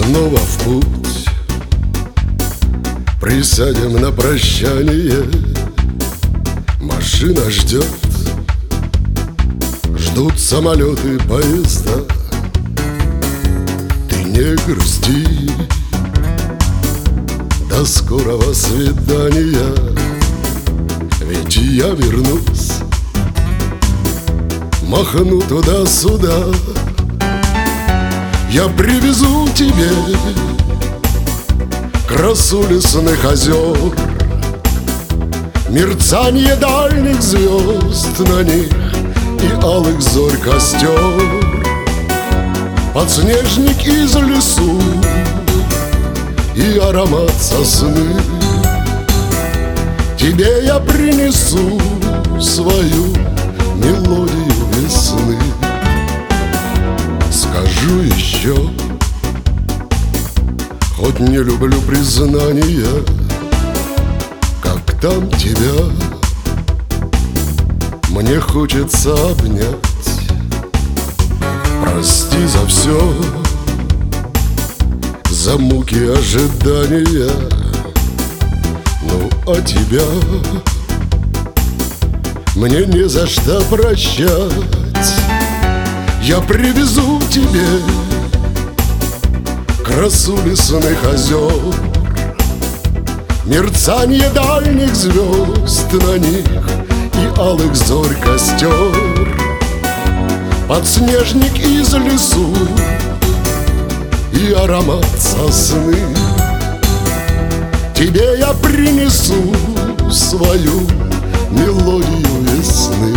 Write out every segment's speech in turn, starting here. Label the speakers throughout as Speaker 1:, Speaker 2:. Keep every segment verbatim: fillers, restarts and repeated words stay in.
Speaker 1: снова в путь. Присядем на прощание. Машина ждет, ждут самолеты, поезда. Ты не грусти, до скорого свидания. Ведь я вернусь, махну туда-сюда. Я привезу тебе красу лесных озер, мерцание дальних звезд на них и алых зорь костер. Подснежник из лесу и аромат сосны. Тебе я принесу свою мелодию весны. Скажу еще, хоть не люблю признания, как там тебя мне хочется обнять. Прости за все, за муки ожидания. Ну а тебя мне не за что прощать. Я привезу тебе красу лесных озер, мерцание дальних звезд на них и алых зорь костер. Подснежник из лесу и аромат сосны. Тебе я принесу свою мелодию весны.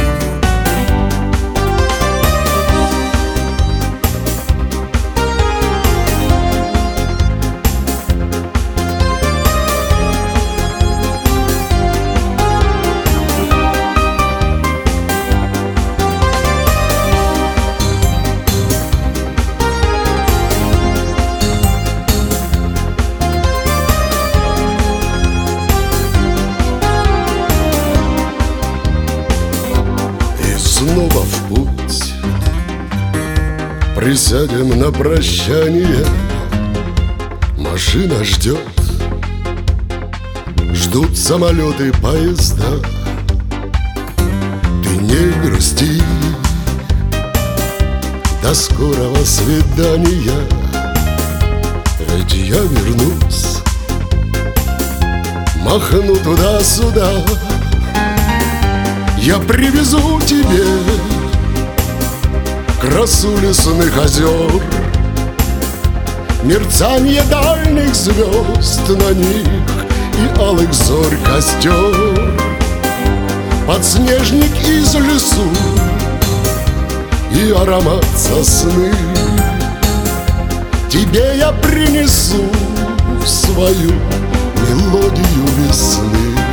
Speaker 1: Снова в путь. Присядем на прощание. Машина ждет, ждут самолеты, поезда. Ты не грусти, до скорого свидания. Ведь я вернусь, махну туда-сюда. Я привезу тебе красу лесных озер, мерцание дальних звезд на них и алых зорь костер. Подснежник из лесу и аромат сосны. Тебе я принесу свою мелодию весны.